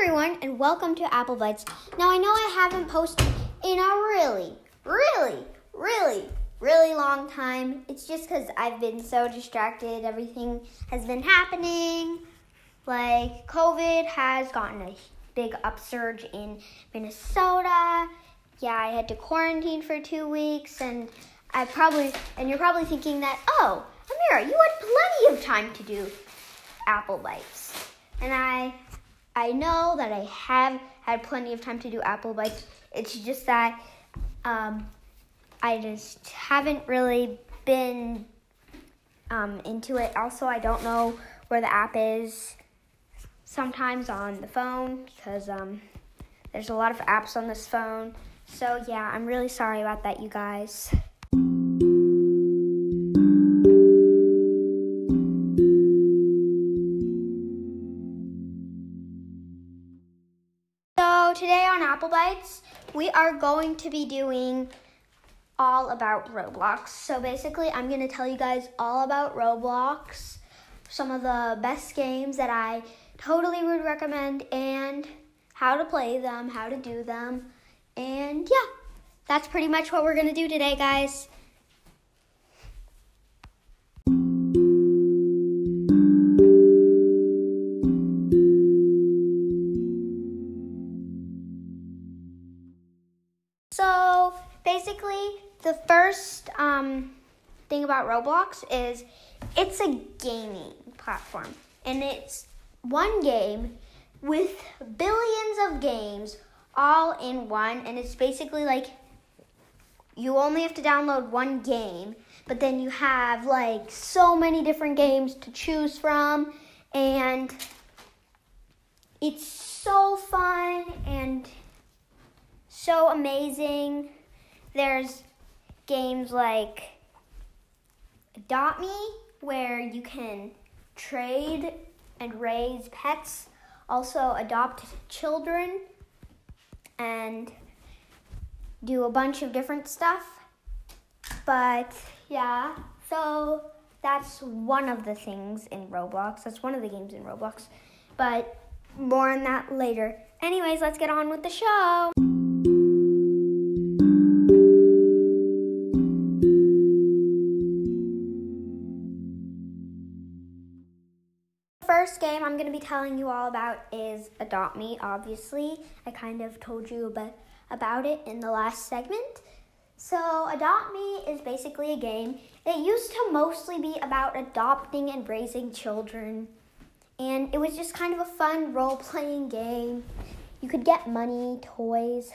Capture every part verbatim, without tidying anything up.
everyone, and welcome to Apple Bites. Now, I know I haven't posted in a really, really, really, really long time. It's just because I've been so distracted. Everything has been happening. Like, COVID has gotten a big upsurge in Minnesota. Yeah, I had to quarantine for two weeks, and I probably, and you're probably thinking that, oh, Amira, you had plenty of time to do Apple Bites. And I I know that I have had plenty of time to do Apple Bites. It's just that um, I just haven't really been um, into it. Also, I don't know where the app is sometimes on the phone because um, there's a lot of apps on this phone. So, yeah, I'm really sorry about that, you guys. So today on Apple Bites, we are going to be doing all about Roblox. So basically, I'm going to tell you guys all about Roblox, some of the best games that I totally would recommend, and how to play them, how to do them. And yeah, that's pretty much what we're going to do today, guys. So basically, the first um, thing about Roblox is it's a gaming platform. And it's one game with billions of games all in one. And it's basically like you only have to download one game, but then you have like so many different games to choose from. And it's so fun and so amazing. There's games like Adopt Me, where you can trade and raise pets, also adopt children, and do a bunch of different stuff. But yeah, so that's one of the things in Roblox. That's one of the games in Roblox. But more on that later. Anyways, let's get on with the show. First game I'm going to be telling you all about is Adopt Me, obviously. I kind of told you about, about it in the last segment. So Adopt Me is basically a game. It used to mostly be about adopting and raising children. And it was just kind of a fun role-playing game. You could get money, toys,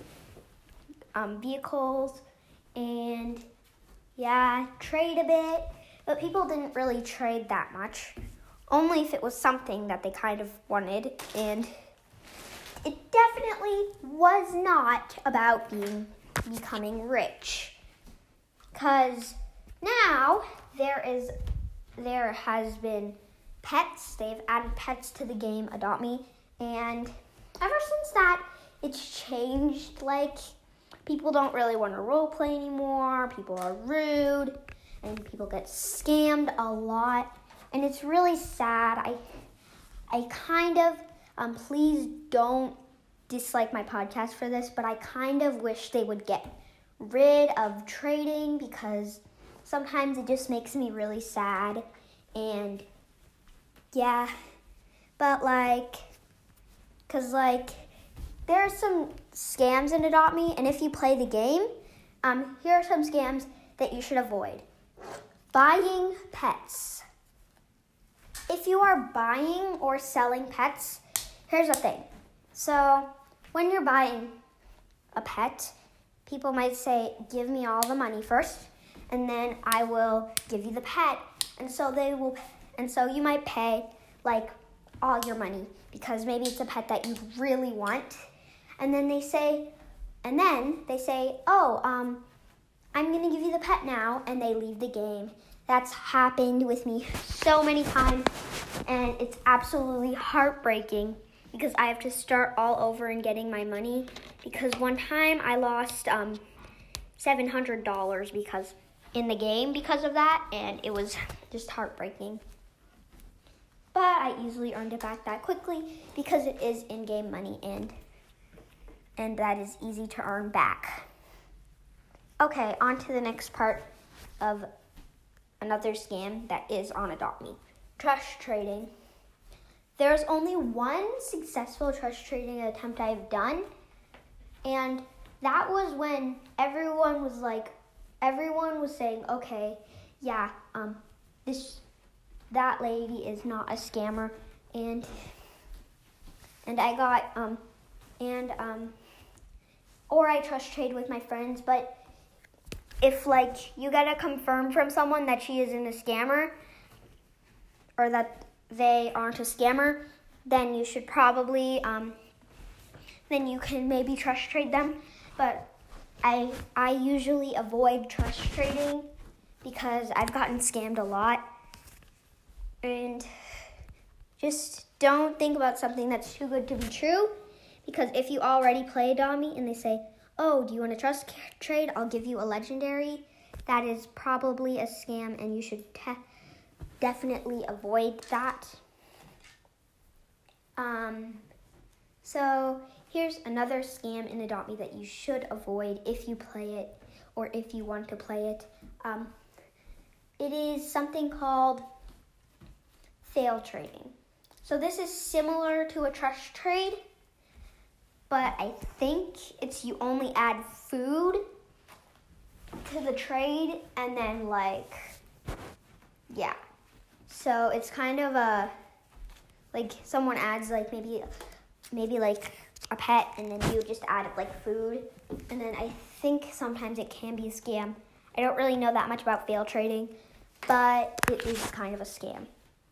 um, vehicles, and yeah, trade a bit. But people didn't really trade that much. Only if it was something that they kind of wanted, and it definitely was not about being becoming rich. Because now there is there has been pets. They've added pets to the game Adopt Me, and ever since that, it's changed. Like, people don't really want to role play anymore. People are rude, and people get scammed a lot. And it's really sad. I I kind of, um, please don't dislike my podcast for this, but I kind of wish they would get rid of trading because sometimes it just makes me really sad. And yeah, but like, because like, there are some scams in Adopt Me, and if you play the game, um, here are some scams that you should avoid. Buying pets. If you are buying or selling pets, here's the thing. So when you're buying a pet, people might say, give me all the money first, and then I will give you the pet. And so they will, and so you might pay like all your money because maybe it's a pet that you really want. And then they say, and then they say, oh, um, I'm gonna give you the pet now, and they leave the game. That's happened with me so many times, and it's absolutely heartbreaking because I have to start all over and getting my money because one time I lost um, seven hundred dollars because in the game because of that, and it was just heartbreaking. but I easily earned it back that quickly because it is in-game money and and that is easy to earn back. Okay, on to the next part of another scam that is on Adopt Me. Trust trading. There's only one successful trust trading attempt I've done, and that was when everyone was like, everyone was saying, okay, yeah, um, this, that lady is not a scammer, and, and I got, um, and, um, or I trust trade with my friends, but if, like, you gotta confirm from someone that she isn't a scammer, or that they aren't a scammer, then you should probably, um, then you can maybe trust trade them. But I I usually avoid trust trading because I've gotten scammed a lot. And just don't think about something that's too good to be true, because if you already play Adopt Me and they say, oh, do you want to trust trade? I'll give you a legendary. That is probably a scam, and you should te- definitely avoid that. Um, so here's another scam in Adopt Me that you should avoid if you play it or if you want to play it. Um, it is something called fail trading. So this is similar to a trust trade, but I think it's you only add food to the trade and then like, yeah. So it's kind of a, like someone adds like maybe, maybe like a pet and then you just add like food. And then I think sometimes it can be a scam. I don't really know that much about fail trading, but it is kind of a scam.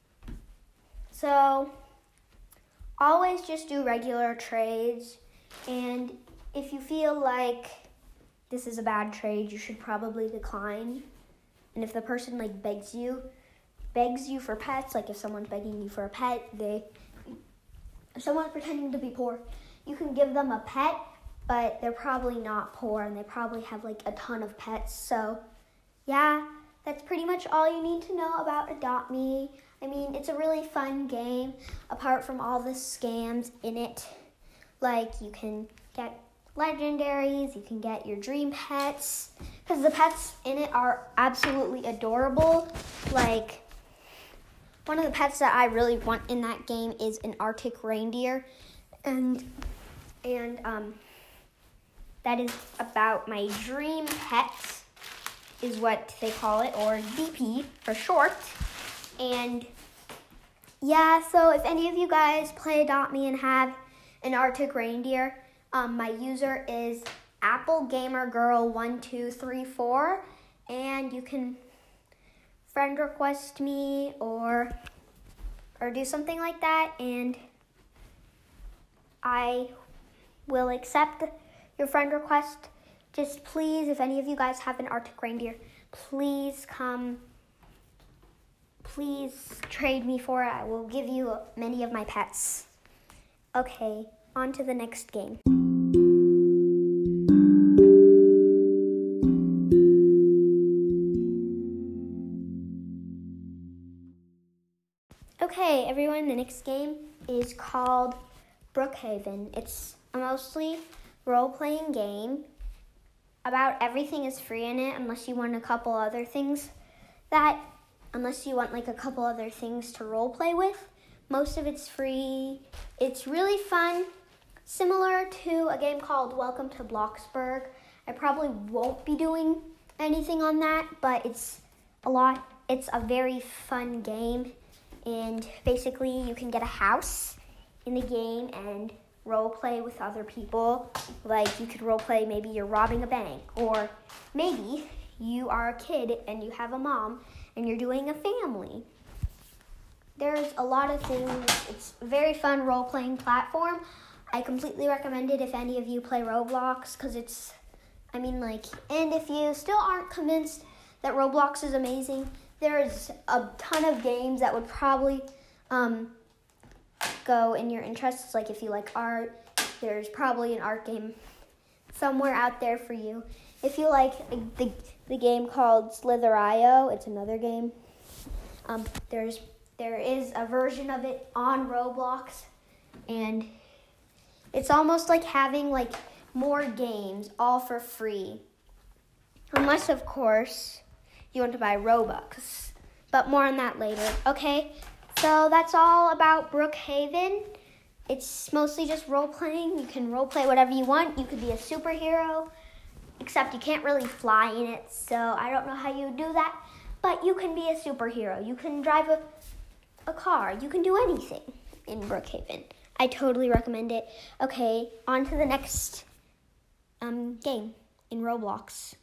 So always just do regular trades. And if you feel like this is a bad trade, you should probably decline. And if the person like begs you, begs you for pets, like if someone's begging you for a pet, they, if someone's pretending to be poor, you can give them a pet, but they're probably not poor and they probably have like a ton of pets. So yeah, that's pretty much all you need to know about Adopt Me. I mean, it's a really fun game apart from all the scams in it. Like you can get legendaries, you can get your dream pets, because the pets in it are absolutely adorable. Like one of the pets that I really want in that game is an Arctic reindeer, and and um, that is about my dream pets, is what they call it, or D P for short. And yeah, so if any of you guys play Adopt Me and have an Arctic reindeer, um, my user is Apple Gamer Girl one two three four, and you can friend request me or or do something like that, and I will accept your friend request. Just please, if any of you guys have an Arctic reindeer, please come, please trade me for it. I will give you many of my pets. Okay, on to the next game. Okay, everyone, the next game is called Brookhaven. It's a mostly role-playing game. About everything is free in it, unless you want a couple other things that, unless you want like a couple other things to role-play with. Most of it's free. It's really fun, similar to a game called Welcome to Bloxburg. I probably won't be doing anything on that, but it's a lot. It's a very fun game, and basically you can get a house in the game and role play with other people. Like you could role play, maybe you're robbing a bank, or maybe you are a kid and you have a mom and you're doing a family. There's a lot of things. It's a very fun role-playing platform. I completely recommend it if any of you play Roblox, because it's, I mean like, and if you still aren't convinced that Roblox is amazing, there's a ton of games that would probably um, go in your interests. Like if you like art, there's probably an art game somewhere out there for you. If you like the, the game called Slither dot i o, it's another game. Um, there's there is a version of it on Roblox, and it's almost like having like more games all for free. Unless, of course, you want to buy Robux. But more on that later, okay? So that's all about Brookhaven. It's mostly just role-playing. You can role-play whatever you want. You could be a superhero, except you can't really fly in it, so I don't know how you do that. But you can be a superhero. You can drive a, a car. You can do anything in Brookhaven. I totally recommend it. Okay, on to the next um, game in Roblox.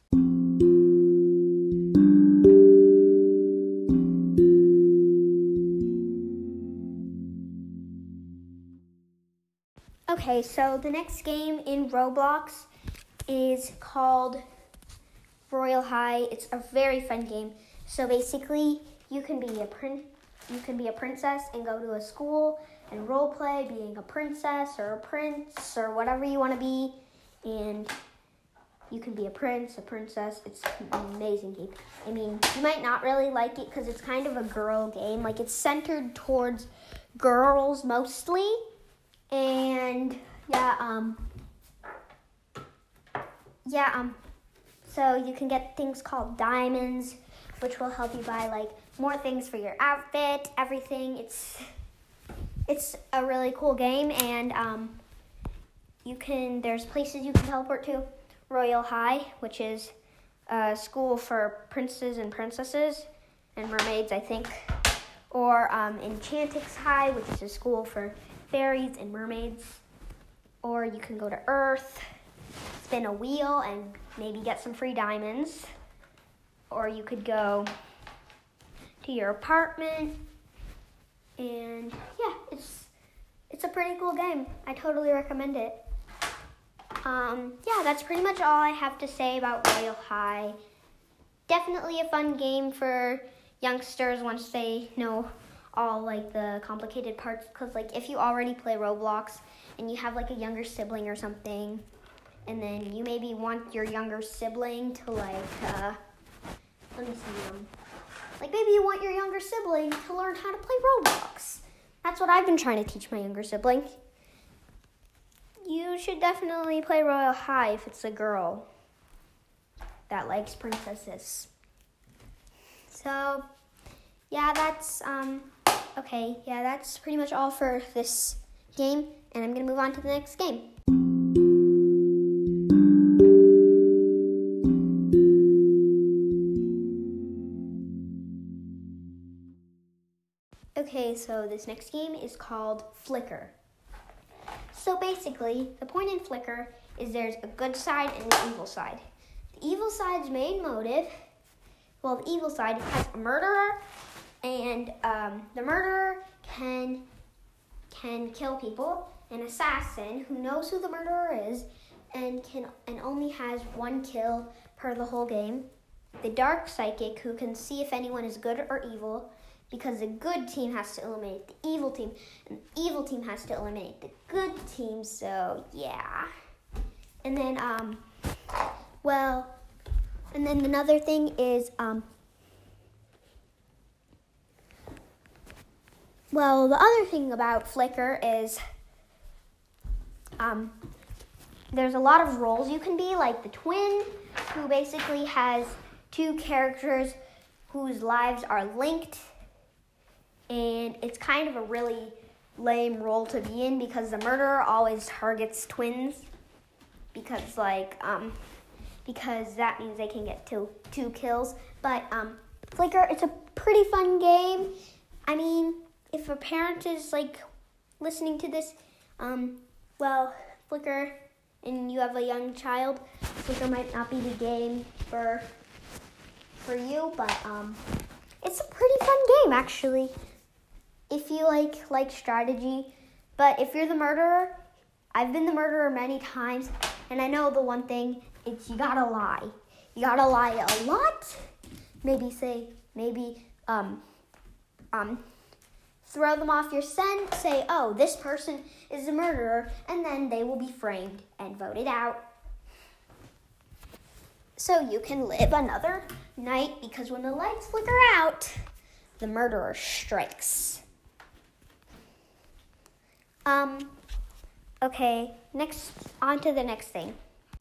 Okay, so the next game in Roblox is called Royale High. It's a very fun game. So basically, you can be a prin- you can be a princess and go to a school and role play being a princess or a prince or whatever you want to be, and you can be a prince, a princess. It's an amazing game. I mean, you might not really like it because it's kind of a girl game. Like, it's centered towards girls mostly. And yeah, um, yeah, um, so you can get things called diamonds, which will help you buy like more things for your outfit, everything. It's it's a really cool game, and um, you can there's places you can teleport to. Royale High, which is a school for princes and princesses and mermaids, I think, or um, Enchantix High, which is a school for fairies and mermaids, or you can go to Earth, spin a wheel, and maybe get some free diamonds, or you could go to your apartment, and yeah, it's it's a pretty cool game. I totally recommend it. Um, yeah, that's pretty much all I have to say about Royale High. Definitely a fun game for youngsters once they know all like the complicated parts, because like if you already play Roblox and you have like a younger sibling or something, and then you maybe want your younger sibling to like uh let me see um like maybe you want your younger sibling to learn how to play Roblox. That's what I've been trying to teach my younger sibling. You should definitely play Royale High if it's a girl that likes princesses. So yeah, that's um okay, yeah, that's pretty much all for this game, and I'm going to move on to the next game. Okay, so this next game is called Flicker. So basically, the point in Flicker is there's a good side and an evil side. The evil side's main motive, well, the evil side has a murderer, and um, the murderer can can kill people. An assassin who knows who the murderer is and can and only has one kill per the whole game. The dark psychic who can see if anyone is good or evil, because the good team has to eliminate the evil team, and the evil team has to eliminate the good team. So yeah, and then um, well, and then another thing is um. Well, the other thing about Flicker is um, there's a lot of roles you can be, like the twin, who basically has two characters whose lives are linked, and it's kind of a really lame role to be in because the murderer always targets twins because, like, um, because that means they can get two two kills. But um, Flicker, it's a pretty fun game. I mean, if a parent is like listening to this, um, well, Flicker, and you have a young child, Flicker might not be the game for for you, but um, it's a pretty fun game actually. If you like like strategy, but if you're the murderer, I've been the murderer many times, and I know the one thing, it's you gotta lie. You gotta lie a lot. Maybe say maybe um um. throw them off your scent, say, oh, this person is a murderer, and then they will be framed and voted out. So you can live another night, because when the lights flicker out, the murderer strikes. Um, okay, next, on to the next thing.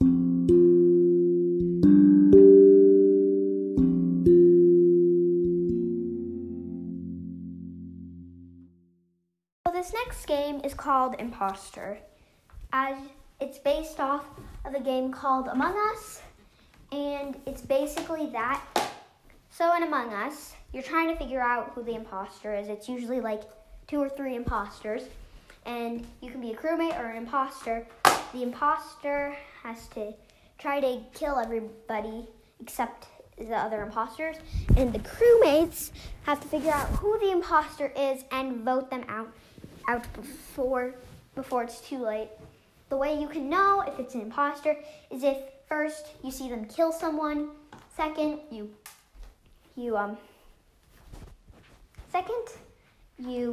So this next game is called Imposter, as it's based off of a game called Among Us, and it's basically that. So in Among Us, you're trying to figure out who the imposter is. It's usually like two or three imposters, and you can be a crewmate or an imposter. The imposter has to try to kill everybody except the other imposters, and the crewmates have to figure out who the imposter is and vote them out out before before it's too late. The way you can know if it's an imposter is if first you see them kill someone, second you you um second you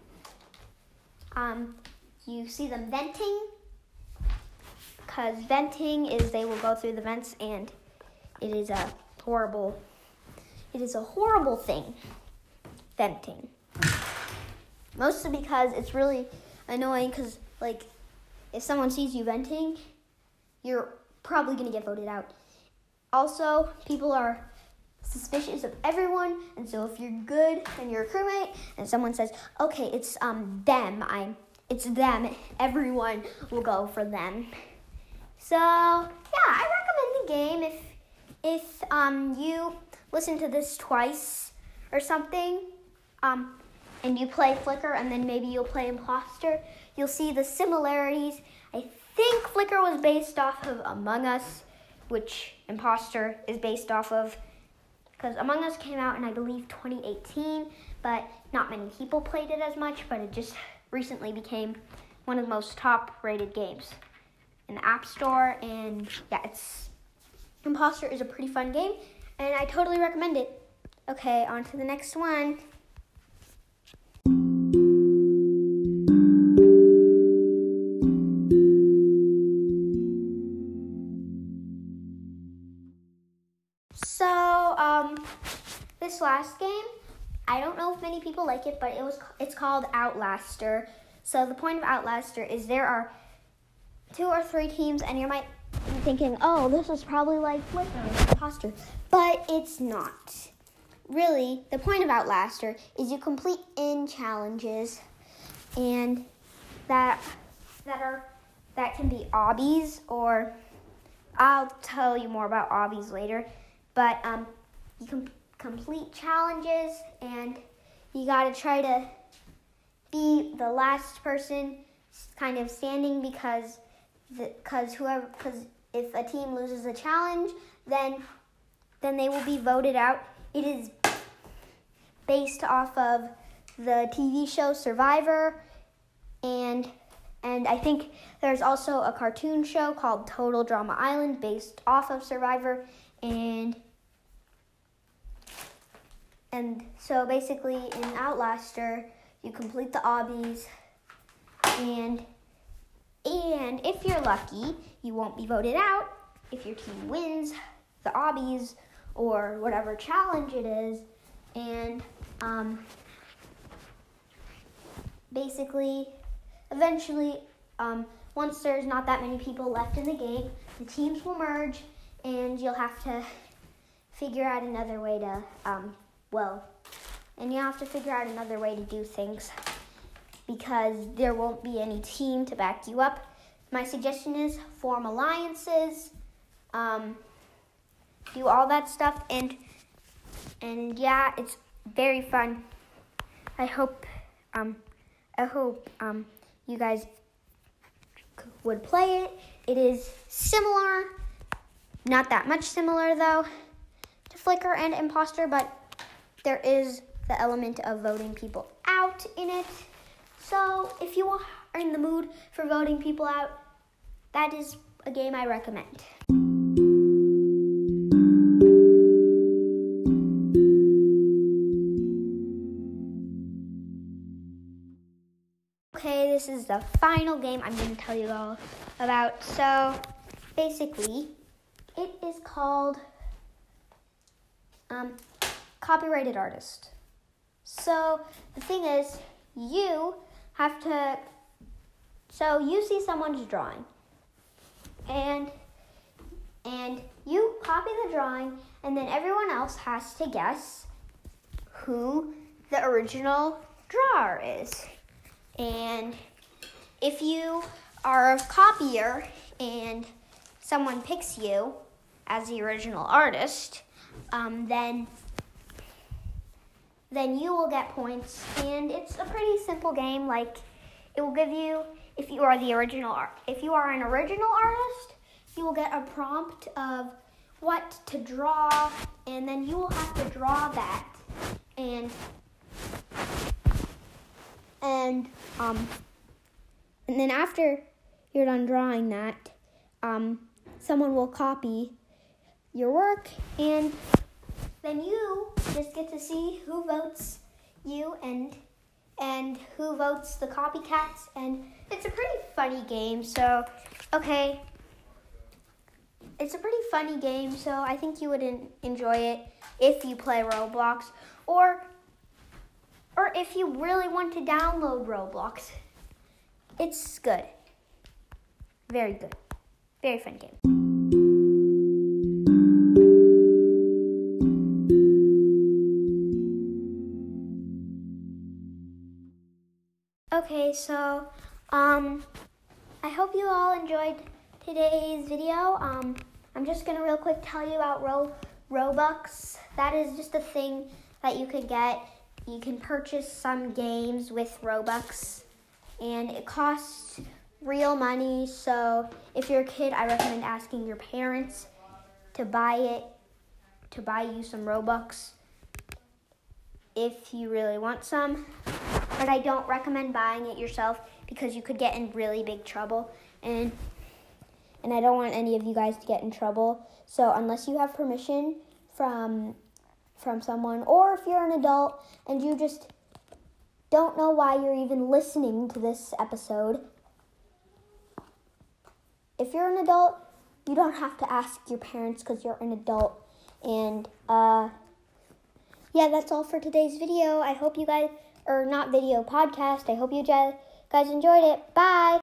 um you see them venting, because venting is they will go through the vents, and it is a horrible it is a horrible thing, venting. Mostly because it's really annoying, because like if someone sees you venting, you're probably going to get voted out. Also, people are suspicious of everyone, and so if you're good and you're a crewmate and someone says, okay, it's um them, I'm it's them, everyone will go for them. So yeah, I recommend the game if if um you listen to this twice or something, um and you play Flicker, and then maybe you'll play Imposter, you'll see the similarities. I think Flicker was based off of Among Us, which Imposter is based off of, because Among Us came out in, I believe, twenty eighteen, but not many people played it as much, but it just recently became one of the most top-rated games in the App Store, and yeah, it's Imposter is a pretty fun game, and I totally recommend it. Okay, on to the next one. So, um, this last game, I don't know if many people like it, but it was it's called Outlaster. So the point of Outlaster is there are two or three teams, and you might be thinking, oh, this is probably like Flicker or Imposter, but it's not. Really, the point of Outlaster is you complete in challenges, and that that are that can be obbies, or I'll tell you more about obbies later. But um, you can complete challenges, and you gotta try to be the last person kind of standing, because because whoever because if a team loses a challenge, then then they will be voted out. It is based off of the T V show Survivor, and and I think there's also a cartoon show called Total Drama Island based off of Survivor, and and so basically in Outlaster you complete the obbies, and and if you're lucky, you won't be voted out if your team wins the obbies or whatever challenge it is. And um, basically, eventually, um, once there's not that many people left in the game, the teams will merge, and you'll have to figure out another way to, um, well, and you have to figure out another way to do things, because there won't be any team to back you up. My suggestion is form alliances, um, do all that stuff, and and yeah, it's very fun. I hope um, I hope um, you guys would play it. It is similar, not that much similar though, to Flicker and Imposter, but there is the element of voting people out in it. So if you are in the mood for voting people out, that is a game I recommend. Okay, this is the final game I'm going to tell you all about. So basically, it is called um, Copyrighted Artist. So the thing is, you have to, so you see someone's drawing, and and you copy the drawing, and then everyone else has to guess who the original drawer is. And if you are a copier and someone picks you as the original artist, um, then then you will get points. And it's a pretty simple game. Like, it will give you, if you are the original art, if you are an original artist, you will get a prompt of what to draw, and then you will have to draw that. And and um and then after you're done drawing that, um, someone will copy your work, and then you just get to see who votes you and and who votes the copycats. And it's a pretty funny game. So, okay, it's a pretty funny game. So I think you would en- enjoy it if you play Roblox, or or if you really want to download Roblox. It's good. Very good. Very fun game. Okay, so um, I hope you all enjoyed today's video. Um, I'm just gonna real quick tell you about Ro- Robux. That is just a thing that you could get. You can purchase some games with Robux, and it costs real money. So if you're a kid, I recommend asking your parents to buy it, to buy you some Robux if you really want some. But I don't recommend buying it yourself because you could get in really big trouble, and and I don't want any of you guys to get in trouble. So unless you have permission from from someone, or if you're an adult and you just don't know why you're even listening to this episode, if you're an adult, you don't have to ask your parents because you're an adult. And uh, yeah, that's all for today's video. I hope you guys, or not video, podcast. I hope you guys enjoyed it. Bye.